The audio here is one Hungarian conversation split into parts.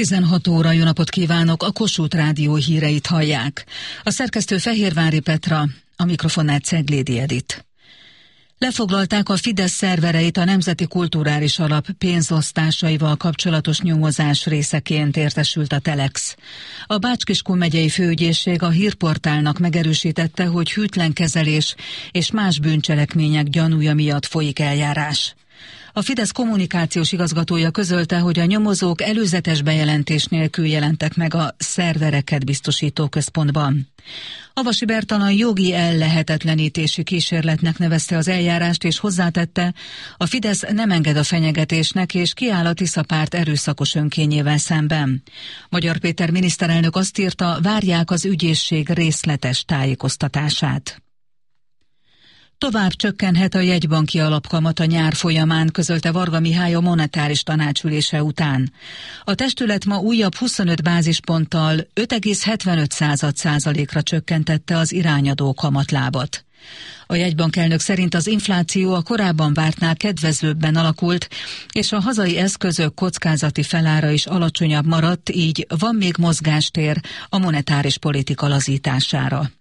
16 óra, jó napot kívánok, a Kossuth Rádió híreit hallják. A szerkesztő Fehérvári Petra, a mikrofonnál Ceglédi Edit. Lefoglalták a Fidesz szervereit a Nemzeti Kulturális Alap pénzosztásaival kapcsolatos nyomozás részeként, értesült a Telex. A Bács-Kiskun megyei főügyészség a hírportálnak megerősítette, hogy hűtlen kezelés és más bűncselekmények gyanúja miatt folyik eljárás. A Fidesz kommunikációs igazgatója közölte, hogy a nyomozók előzetes bejelentés nélkül jelentek meg a szervereket biztosító központban. Avasi Bertalan jogi ellehetetlenítési kísérletnek nevezte az eljárást, és hozzátette, a Fidesz nem enged a fenyegetésnek, és kiáll a Tisza párt erőszakos önkényével szemben. Magyar Péter miniszterelnök azt írta, várják az ügyészség részletes tájékoztatását. Tovább csökkenhet a jegybanki alapkamat a nyár folyamán, közölte Varga Mihály a monetáris tanácsülése után. A testület ma újabb 25 bázisponttal 5,75%-ra csökkentette az irányadó kamatlábat. A jegybankelnök szerint az infláció a korábban vártnál kedvezőbben alakult, és a hazai eszközök kockázati felára is alacsonyabb maradt, így van még mozgástér a monetáris politika lazítására.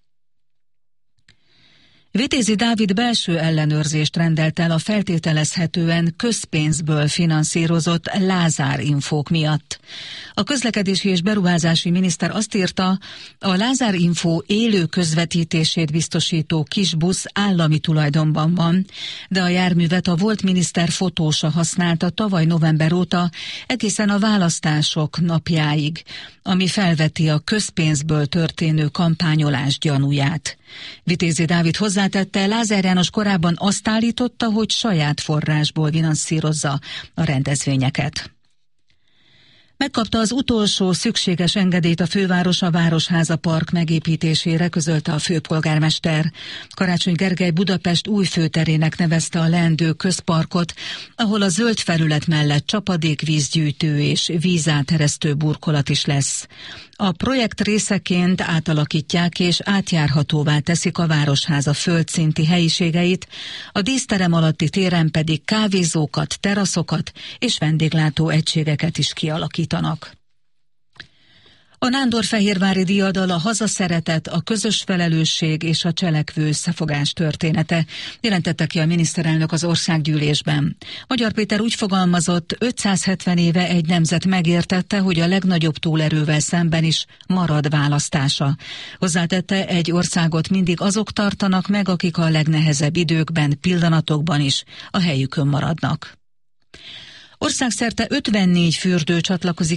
Vitézi Dávid belső ellenőrzést rendelt el a feltételezhetően közpénzből finanszírozott Lázár Infók miatt. A közlekedési és beruházási miniszter azt írta, a Lázár Info élő közvetítését biztosító kisbusz állami tulajdonban van, de a járművet a volt miniszter fotósa használta tavaly november óta egészen a választások napjáig, ami felveti a közpénzből történő kampányolás gyanúját. Vitézi Dávid hozzátette, Lázár János korábban azt állította, hogy saját forrásból finanszírozza a rendezvényeket. Megkapta az utolsó szükséges engedélyt a főváros a Városháza Park megépítésére, közölte a főpolgármester. Karácsony Gergely Budapest új főterének nevezte a leendő közparkot, ahol a zöld felület mellett csapadékvízgyűjtő és vízáteresztő burkolat is lesz. A projekt részeként átalakítják és átjárhatóvá teszik a Városháza földszinti helyiségeit, a díszterem alatti téren pedig kávézókat, teraszokat és vendéglátó egységeket is kialakítanak. A Nándorfehérvári diadal a hazaszeretet, a közös felelősség és a cselekvő összefogás története, jelentette ki a miniszterelnök az országgyűlésben. Magyar Péter úgy fogalmazott, 570 éve egy nemzet megértette, hogy a legnagyobb túlerővel szemben is marad választása. Hozzátette, egy országot mindig azok tartanak meg, akik a legnehezebb időkben, pillanatokban is a helyükön maradnak. Országszerte 54 fürdő csatlakozik